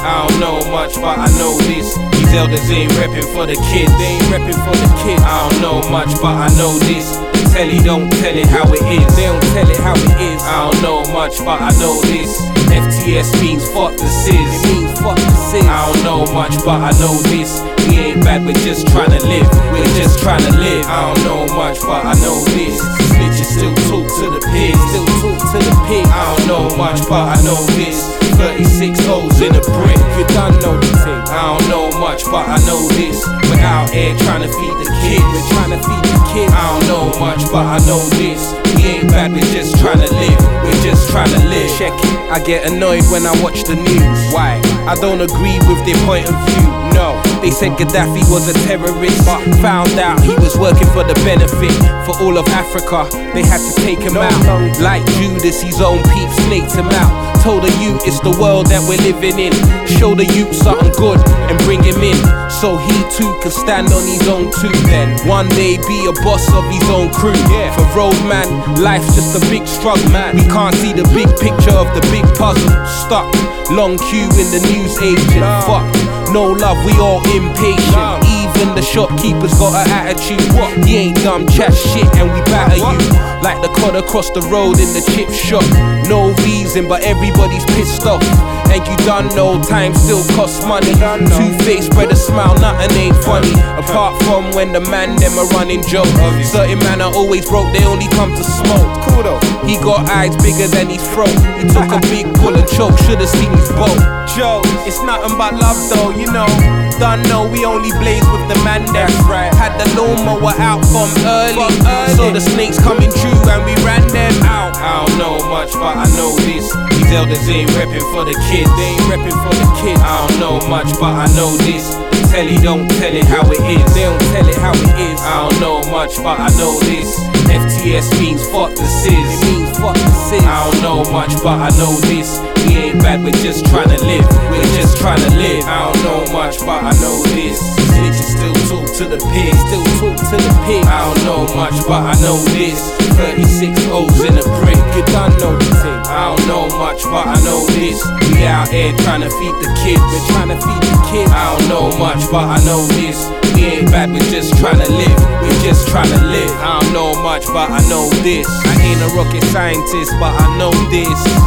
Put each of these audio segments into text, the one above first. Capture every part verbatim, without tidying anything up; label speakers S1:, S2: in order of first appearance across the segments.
S1: I don't know much, but I know this. These elders ain't reppin' for the kids. They ain't reppin' for the kids. I don't know much, but I know this. The telly don't tell it how it is. They don't tell it how it is. I don't know much, but I know this. F T S means fuck the Sis. It means fuck the Sis. I don't know much, but I know this. We ain't bad, we're just tryna live. We're just tryna live. I don't know much, but I know this. Snitches still talk to the pigs. Still talk to the pigs. I don't know much, but I know this. thirty-six holes in a brick. You done know the thing. I don't know much, but I know this. We're out here tryna feed the kids. We're tryna feed the kids. I don't know much, but I know this. We ain't bad, we're just tryna live. We're just tryna live. Check it. I get annoyed when I watch the news. Why? I don't agree with their point of view. No, they said Gaddafi was a terrorist, but found out he was working for the benefit for all of Africa. They had to take him out. Like Judas, his own peeps snaked him out. Told the youth it's the world that we're living in. Show the youth something good and bring him in, so he too can stand on his own too. Then one day be a boss of his own crew. Yeah. For Roadman, life's just a big struggle. Man, we can't see the big picture of the big puzzle. Stuck, long queue in the news agent. No. Fuck, no love, we all impatient. No. Even the shopkeeper's got an attitude. What? He ain't dumb, chat shit and we batter what? You like the cod across the road in the chip shop. No reason, but everybody's pissed off. And you done know time still costs money. Two-faced, spread a smile, nothing ain't funny. Apart from when the man them are running joke. Certain man are always broke, they only come to smoke. Cool though. He got eyes bigger than his throat. He took a big pull and choke, should've seen his boat. Joe, it's nothing but love though, you know. Done know we only blaze with the man that's right. Had the lawnmower out from early, from early. So the snakes coming true and we ran them out. I don't know much, but I know this. These elders ain't reppin' for the kids. They ain't reppin' for the kids. I don't know much, but I know this. The telly don't tell it how it is. They don't tell it how it is. I don't know much, but I know this. F T S means fuck the Sis. It means fuck the Sis. I don't know much, but I know this. We ain't bad, we're just tryna live. We're just tryna live. I don't know much, but I know this. Snitches still talk to the pigs. Still talk to the pigs. I don't know much, but I know this. thirty-six holes in a brick. You done know the thing. I don't know much, but I know this. We out here tryna feed the kids. We're tryna feed the kids. I don't know much, but I know this. We ain't bad, we're just tryna live. We're just tryna live. I don't know much, but I know this. I ain't a rocket scientist, but I know this.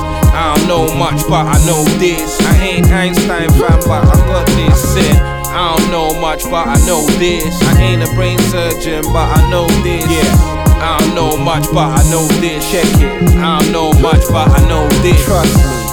S1: I don't know much, but I know this. I ain't Einstein fan, but I got this. Said, I don't know much, but I know this. I ain't a brain surgeon, but I know this. Yeah. I don't know much, but I know this. Check it. I don't know much, but I know this. Trust me.